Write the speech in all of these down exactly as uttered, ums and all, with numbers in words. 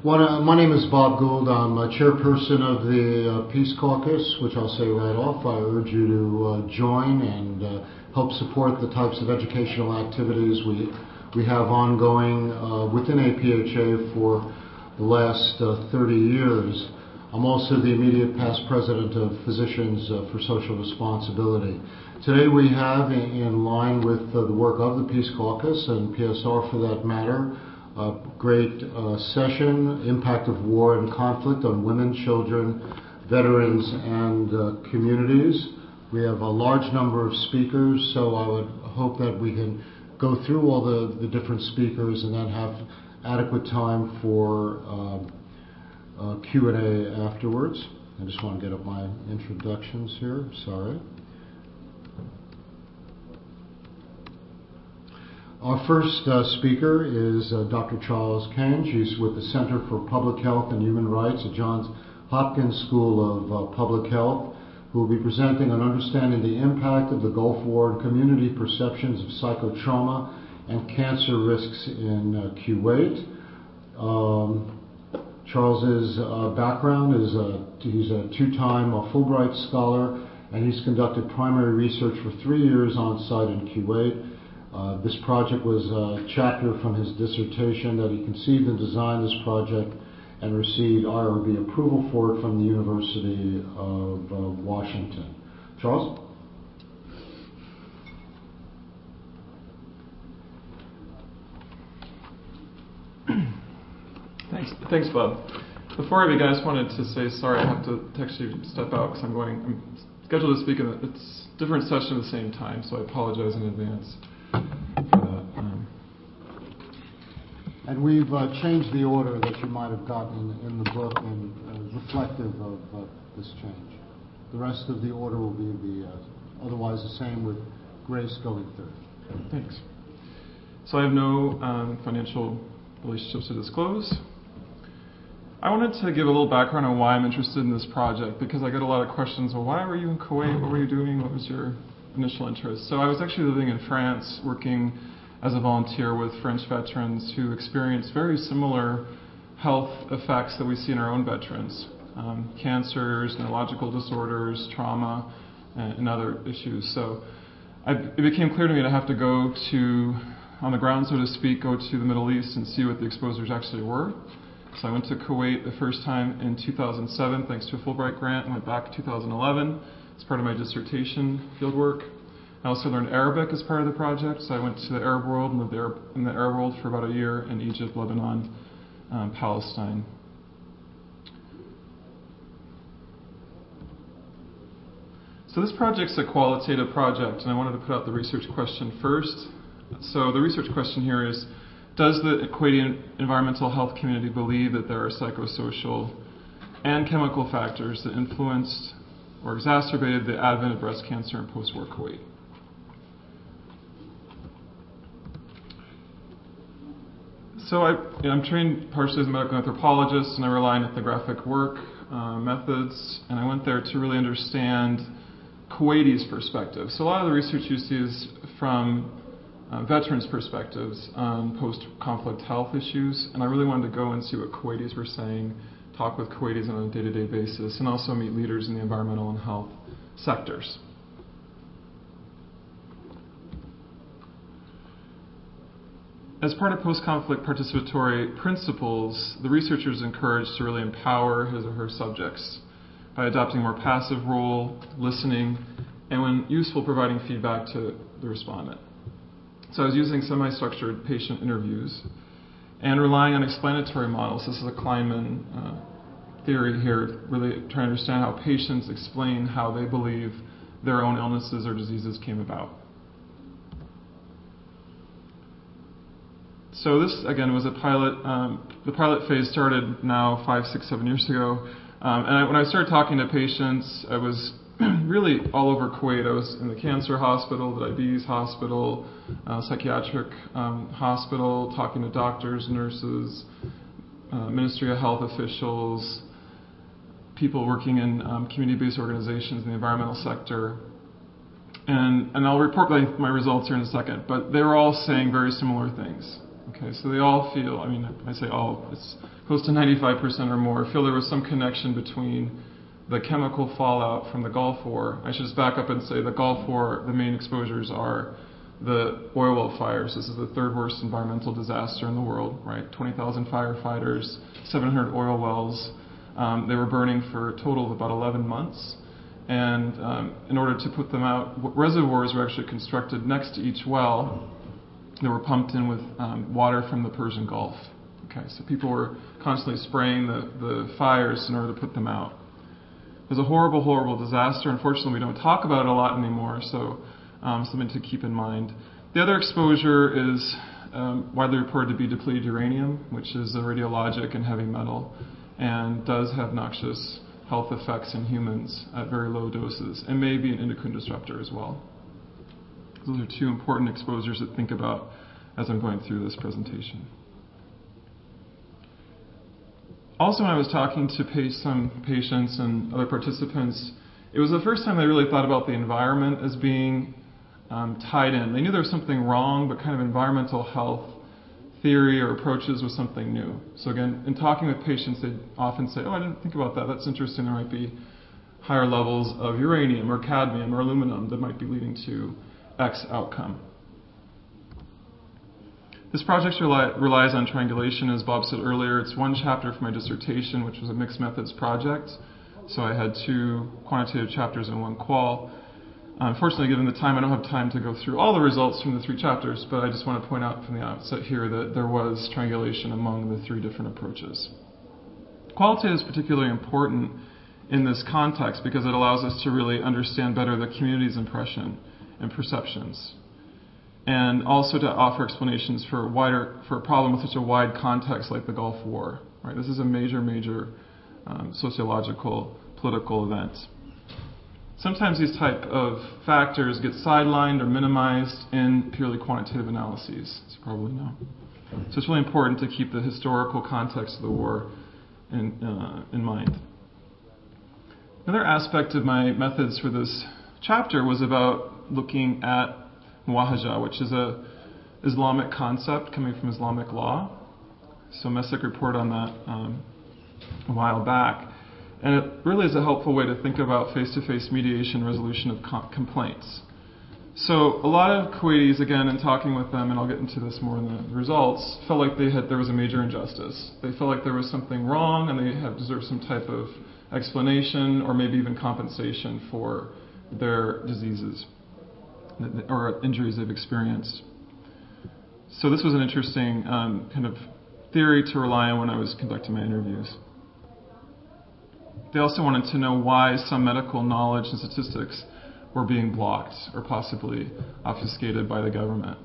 One, uh, my name is Bob Gould. I'm a chairperson of the uh, Peace Caucus, which I'll say right off. I urge you to uh, join and uh, help support the types of educational activities we we have ongoing uh, within A P H A for the last uh, thirty years. I'm also the immediate past president of Physicians uh, for Social Responsibility. Today we have, in, in line with uh, the work of the Peace Caucus and P S R for that matter, a great uh, session, Impact of War and Conflict on Women, Children, Veterans, and uh, Communities. We have a large number of speakers, so I would hope that we can go through all the, the different speakers and then have adequate time for um, uh, Q and A afterwards. I just want to get up my introductions here, sorry. Our first uh, speaker is uh, Doctor Charles Kenge. He's with the Center for Public Health and Human Rights at Johns Hopkins School of uh, Public Health, who will be presenting on understanding the impact of the Gulf War and community perceptions of psychotrauma and cancer risks in uh, Kuwait. Um, Charles's uh, background is a, he's a two-time uh, Fulbright scholar, and he's conducted primary research for three years on site in Kuwait. Uh, this project was a chapter from his dissertation that he conceived and designed this project and received I R B approval for it from the University of uh, Washington. Charles? Thanks, thanks, Bob. Before I begin, I just wanted to say sorry. I have to actually step out because I'm going. I'm scheduled to speak in a it's different session at the same time, so I apologize in advance. Um, and we've uh, changed the order that you might have gotten in the book and uh, reflective of uh, this change. The rest of the order will be the uh, otherwise the same, with Grace going third. Thanks. So I have no um, financial relationships to disclose. I wanted to give a little background on why I'm interested in this project, because I get a lot of questions. Well, why were you in Kuwait? What were you doing? What was your initial interest? So I was actually living in France, working as a volunteer with French veterans who experienced very similar health effects that we see in our own veterans. Um, cancers, neurological disorders, trauma, and, and other issues. So I, it became clear to me to have to go to, on the ground, so to speak, go to the Middle East and see what the exposures actually were. So I went to Kuwait the first time in two thousand seven, thanks to a Fulbright grant, and went back in two thousand eleven. As part of my dissertation fieldwork. I also learned Arabic as part of the project, so I went to the Arab world and lived there in the Arab world for about a year in Egypt, Lebanon, um, Palestine. So this project's a qualitative project, and I wanted to put out the research question first. So the research question here is, does the Kuwaiti environmental health community believe that there are psychosocial and chemical factors that influenced or exacerbated the advent of breast cancer in post-war Kuwait? So I, you know, I'm trained partially as a medical anthropologist, and I rely on ethnographic work uh, methods, and I went there to really understand Kuwaiti's perspective. So a lot of the research you see is from uh, veterans' perspectives on post-conflict health issues, and I really wanted to go and see what Kuwaitis were saying, talk with Kuwaitis on a day-to-day basis, and also meet leaders in the environmental and health sectors. As part of post-conflict participatory principles, the researcher is encouraged to really empower his or her subjects by adopting a more passive role, listening, and when useful, providing feedback to the respondent. So I was using semi-structured patient interviews and relying on explanatory models. This is a Kleinman uh, theory here, really trying to understand how patients explain how they believe their own illnesses or diseases came about. So this, again, was a pilot. Um, the pilot phase started now five, six, seven years ago. Um, and I, when I started talking to patients, I was really all over Kuwait. I was in the cancer hospital, the diabetes hospital, uh, psychiatric um, hospital, talking to doctors, nurses, uh, Ministry of Health officials, people working in um, community-based organizations in the environmental sector. And, and I'll report my, my results here in a second, but they were all saying very similar things. Okay, so they all feel, I mean, I say all, it's close to ninety-five percent or more, feel there was some connection between the chemical fallout from the Gulf War. I should just back up and say the Gulf War, the main exposures are the oil well fires. This is the third worst environmental disaster in the world, right? twenty thousand firefighters, seven hundred oil wells. Um, they were burning for a total of about eleven months. And um, in order to put them out, reservoirs were actually constructed next to each well. They were pumped in with um, water from the Persian Gulf. Okay, so people were constantly spraying the, the fires in order to put them out. It was a horrible, horrible disaster. Unfortunately, we don't talk about it a lot anymore, so um, something to keep in mind. The other exposure is um, widely reported to be depleted uranium, which is a radiologic and heavy metal, and does have noxious health effects in humans at very low doses, and may be an endocrine disruptor as well. Those are two important exposures to think about as I'm going through this presentation. Also, when I was talking to pa- some patients and other participants, it was the first time they really thought about the environment as being um, tied in. They knew there was something wrong, but kind of environmental health theory or approaches was something new. So again, in talking with patients, they'd often say, oh, I didn't think about that. That's interesting. There might be higher levels of uranium or cadmium or aluminum that might be leading to X outcome. This project rely, relies on triangulation, as Bob said earlier. It's one chapter for my dissertation, which was a mixed methods project. So I had two quantitative chapters and one qual. Unfortunately, given the time, I don't have time to go through all the results from the three chapters, but I just want to point out from the outset here that there was triangulation among the three different approaches. Qualitative is particularly important in this context because it allows us to really understand better the community's impression and perceptions, and also to offer explanations for wider for a problem with such a wide context like the Gulf War. Right? This is a major, major um, sociological, political event. Sometimes these type of factors get sidelined or minimized in purely quantitative analyses, as you probably know. So it's really important to keep the historical context of the war in, uh, in mind. Another aspect of my methods for this chapter was about looking at muwahaja, which is a Islamic concept coming from Islamic law. So Messick reported on that um, a while back. And it really is a helpful way to think about face-to-face mediation resolution of com- complaints. So a lot of Kuwaitis, again, in talking with them, and I'll get into this more in the results, felt like they had there was a major injustice. They felt like there was something wrong and they have deserved some type of explanation or maybe even compensation for their diseases or injuries they've experienced. So this was an interesting um, kind of theory to rely on when I was conducting my interviews. They also wanted to know why some medical knowledge and statistics were being blocked or possibly obfuscated by the government.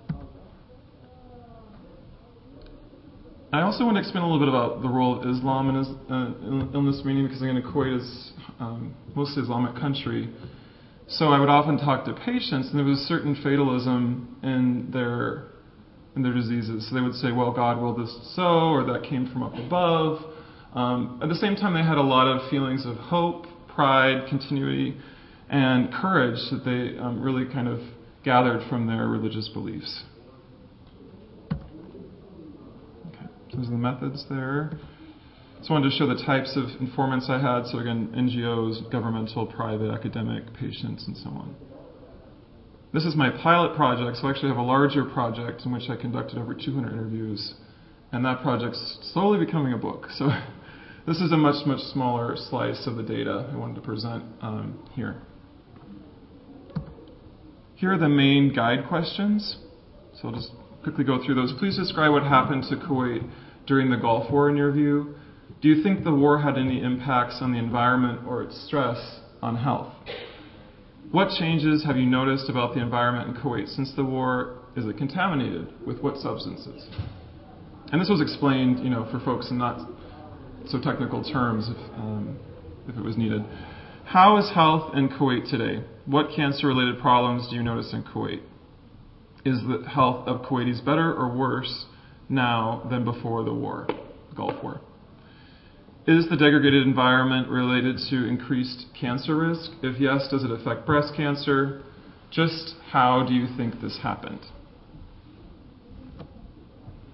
I also want to explain a little bit about the role of Islam in, uh, in illness screening because, again, Kuwait is um, mostly Islamic country. So I would often talk to patients, and there was a certain fatalism in their in their diseases. So they would say, well, God willed this so, or that came from up above. Um, at the same time, they had a lot of feelings of hope, pride, continuity, and courage that they um, really kind of gathered from their religious beliefs. Okay, so those are the methods there. Just wanted to show the types of informants I had. So again, N G Os, governmental, private, academic, patients, and so on. This is my pilot project, so I actually have a larger project in which I conducted over two hundred interviews, and that project's slowly becoming a book. So this is a much, much smaller slice of the data I wanted to present um, here. Here are the main guide questions. So I'll just quickly go through those. Please describe what happened to Kuwait during the Gulf War in your view. Do you think the war had any impacts on the environment or its stress on health? What changes have you noticed about the environment in Kuwait since the war? Is it contaminated? With what substances? And this was explained, you know, for folks in not so technical terms if, um, if it was needed. How is health in Kuwait today? What cancer-related problems do you notice in Kuwait? Is the health of Kuwaitis better or worse now than before the war, the Gulf War? Is the degraded environment related to increased cancer risk? If yes, does it affect breast cancer? Just how do you think this happened?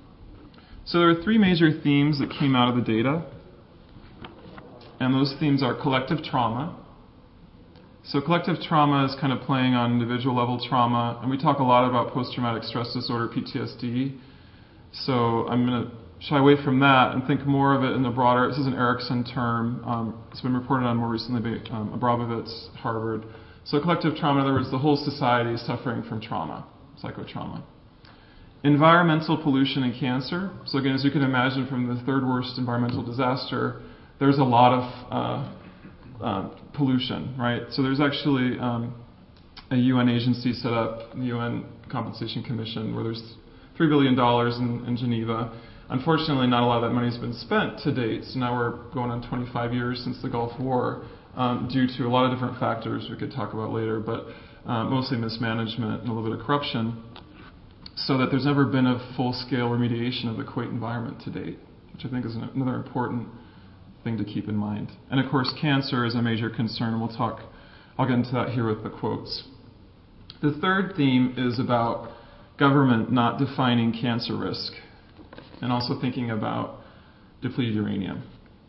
So there are three major themes that came out of the data, and those themes are collective trauma. So collective trauma is kind of playing on individual level trauma, and we talk a lot about post-traumatic stress disorder, P T S D. So I'm going to shy away from that and think more of it in the broader, this is an Erickson term, um, it's been reported on more recently by um, Abramowitz, Harvard. So collective trauma, in other words, the whole society is suffering from trauma, psychotrauma. Environmental pollution and cancer. So again, as you can imagine from the third worst environmental disaster, there's a lot of uh, uh, pollution, right? So there's actually um, a U N agency set up, the U N Compensation Commission, where there's three billion dollars in, in Geneva. Unfortunately, not a lot of that money has been spent to date. So now we're going on twenty-five years since the Gulf War, um, due to a lot of different factors we could talk about later, but uh, mostly mismanagement and a little bit of corruption, so that there's never been a full-scale remediation of the Kuwait environment to date, which I think is another important thing to keep in mind. And of course, cancer is a major concern, and we'll talk, I'll get into that here with the quotes. The third theme is about government not defining cancer risk, and also thinking about depleted uranium.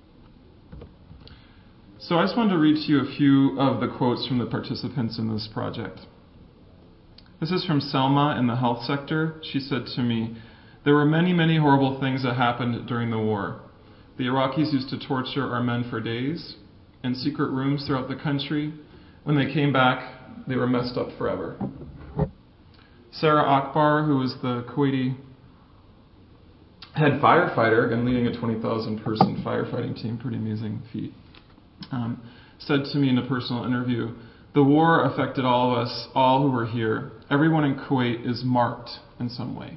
So I just wanted to read to you a few of the quotes from the participants in this project. This is from Selma in the health sector. She said to me, "There were many, many horrible things that happened during the war. The Iraqis used to torture our men for days in secret rooms throughout the country. When they came back, they were messed up forever." Sarah Akbar, who was the Kuwaiti head firefighter and leading a twenty thousand person firefighting team, pretty amazing feat, um, said to me in a personal interview, "The war affected all of us, all who were here. Everyone in Kuwait is marked in some way."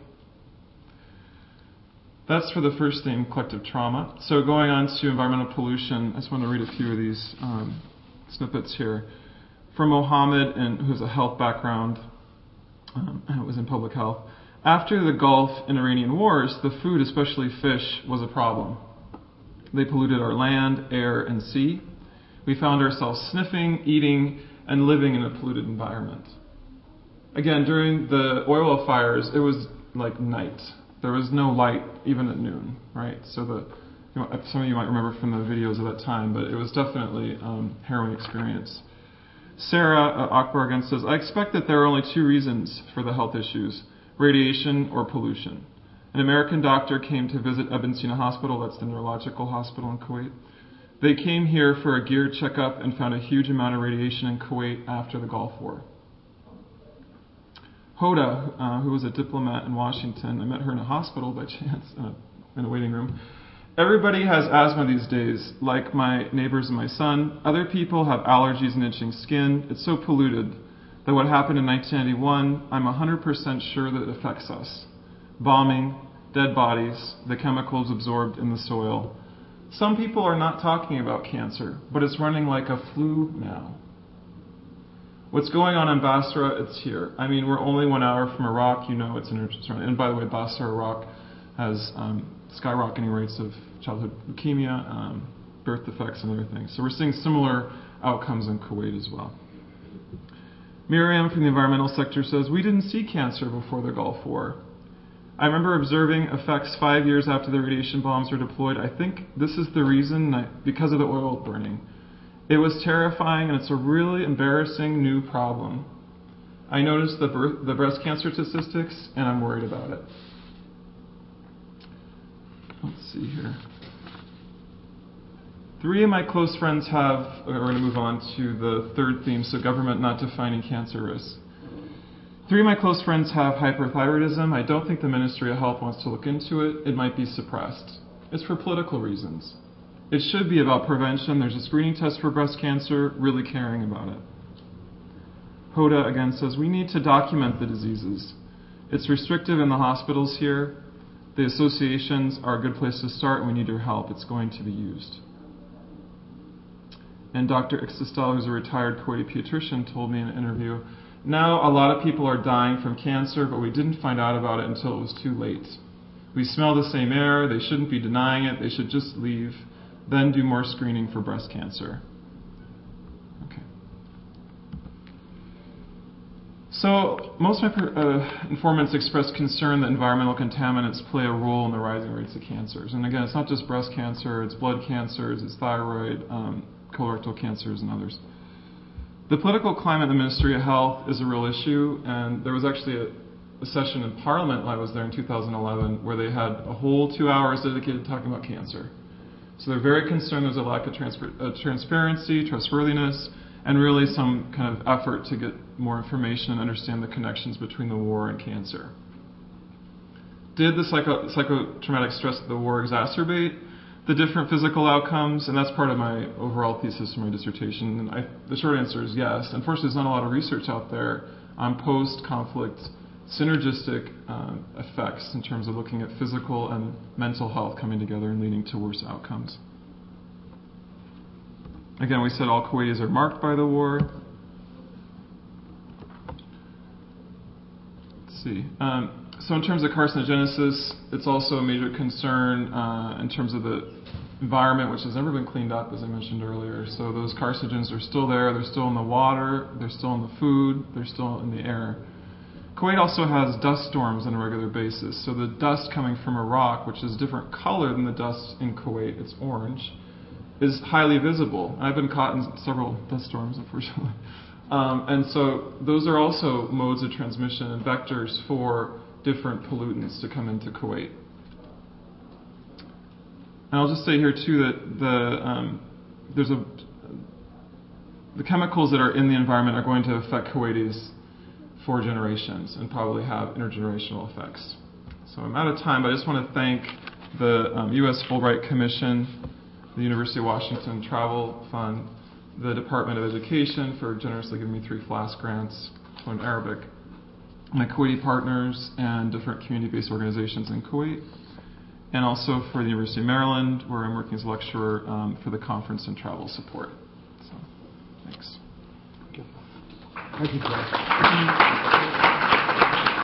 That's for the first theme, collective trauma. So going on to environmental pollution, I just want to read a few of these um, snippets here. From Mohammed, and who has a health background, um, it was in public health. "After the Gulf and Iranian wars, the food, especially fish, was a problem. They polluted our land, air, and sea. We found ourselves sniffing, eating, and living in a polluted environment." Again, during the oil well fires, it was like night. There was no light even at noon, right? So the you know, some of you might remember from the videos of that time, but it was definitely um, harrowing experience. Sarah uh, Akbar again says, "I expect that there are only two reasons for the health issues: radiation or pollution. An American doctor came to visit Ibn Sina Hospital, that's the neurological hospital in Kuwait. They came here for a geared checkup and found a huge amount of radiation in Kuwait after the Gulf War." Hoda, uh, who was a diplomat in Washington, I met her in a hospital by chance, uh, in a waiting room. "Everybody has asthma these days, like my neighbors and my son. Other people have allergies and itching skin. It's so polluted that what happened in nineteen ninety-one, I'm one hundred percent sure that it affects us. Bombing, dead bodies, the chemicals absorbed in the soil. Some people are not talking about cancer, but it's running like a flu now. What's going on in Basra, it's here. I mean, we're only one hour from Iraq. You know it's an urgent. And by the way, Basra, Iraq has um, skyrocketing rates of childhood leukemia, um, birth defects, and other things. So we're seeing similar outcomes in Kuwait as well. Miriam from the environmental sector says, "We didn't see cancer before the Gulf War. I remember observing effects five years after the radiation bombs were deployed. I think this is the reason, I, because of the oil burning. It was terrifying, and it's a really embarrassing new problem. I noticed the, birth, the breast cancer statistics, and I'm worried about it." Let's see here. Three of my close friends have, we're going to move on to the third theme, so government not defining cancer risks. Three of my close friends have hyperthyroidism. I don't think the Ministry of Health wants to look into it. It might be suppressed. It's for political reasons. It should be about prevention. There's a screening test for breast cancer, really caring about it. Hoda again says, "We need to document the diseases. It's restrictive in the hospitals here. The associations are a good place to start, and we need your help. It's going to be used." And Doctor Ixtistal, who's a retired Kuwaiti pediatrician, told me in an interview, "Now a lot of people are dying from cancer, but we didn't find out about it until it was too late. We smell the same air. They shouldn't be denying it. They should just leave. Then do more screening for breast cancer." Okay. So most of my uh, informants expressed concern that environmental contaminants play a role in the rising rates of cancers. And again, it's not just breast cancer, it's blood cancers, it's thyroid, um, colorectal cancers, and others. The political climate in the Ministry of Health is a real issue, and there was actually a, a session in Parliament when I was there in two thousand eleven where they had a whole two hours dedicated to talking about cancer. So they're very concerned there's a lack of transfer, uh, transparency, trustworthiness, and really some kind of effort to get more information and understand the connections between the war and cancer. Did the psycho, psychotraumatic stress of the war exacerbate the different physical outcomes? And that's part of my overall thesis for my dissertation. And I, the short answer is yes. Unfortunately, there's not a lot of research out there on post-conflict synergistic uh, effects in terms of looking at physical and mental health coming together and leading to worse outcomes. Again, we said all Kuwaitis are marked by the war. Let's see. Um, so in terms of carcinogenesis, it's also a major concern uh, in terms of the environment, which has never been cleaned up, as I mentioned earlier. So those carcinogens are still there. They're still in the water. They're still in the food. They're still in the air. Kuwait also has dust storms on a regular basis. So the dust coming from Iraq, which is a different color than the dust in Kuwait, it's orange, is highly visible. I've been caught in several dust storms, unfortunately. Um, and so those are also modes of transmission and vectors for different pollutants to come into Kuwait. And I'll just say here too that the um, there's a the chemicals that are in the environment are going to affect Kuwaitis for generations and probably have intergenerational effects. So I'm out of time, but I just want to thank the um, U S Fulbright Commission, the University of Washington Travel Fund, the Department of Education for generously giving me three FLASK grants to learn Arabic, my Kuwaiti partners and different community-based organizations in Kuwait, and also for the University of Maryland, where I'm working as a lecturer um, for the conference and travel support. So, thanks. Thank you, Jeff.